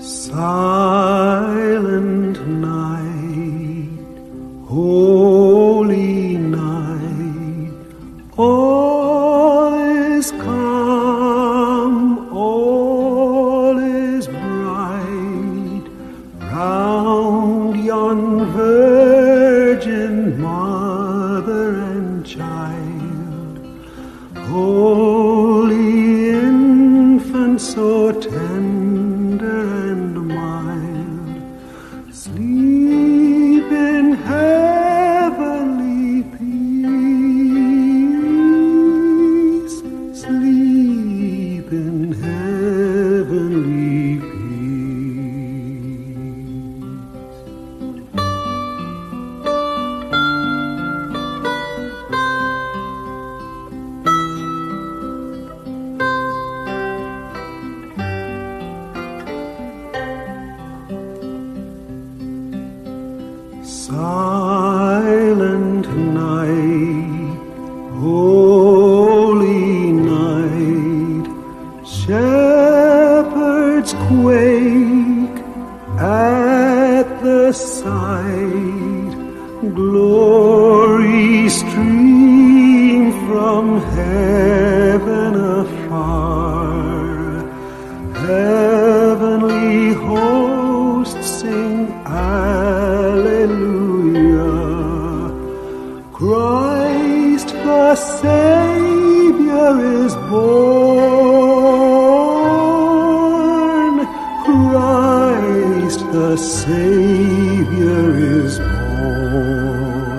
Silent night, holy night, all is calm, all is bright, round yon virgin mother and child, holy infant so tender and mild, sleep in heavenly peace, sleep in heavenly peace. Silent night, holy night, shepherds quake at the sight, glory stream from heaven afar, heavenly hosts sing Alleluia. Christ the Savior is born. Christ the Savior is born.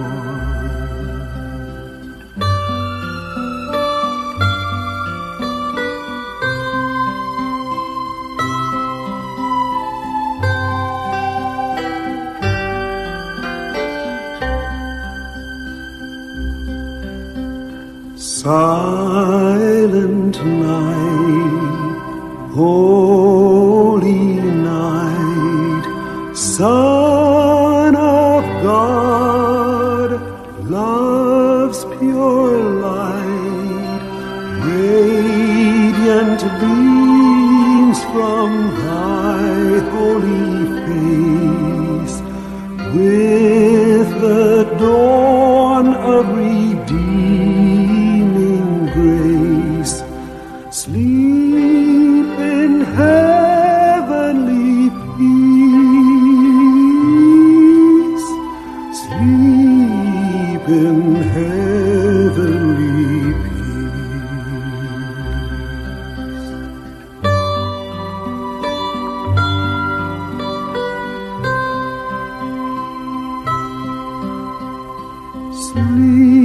Silent night, holy night, Son of God, love's pure light, radiant beams from thy holy face, with the dawn of redeeming grace, sleep in heavenly peace, sleep in heavenly peace. Sleep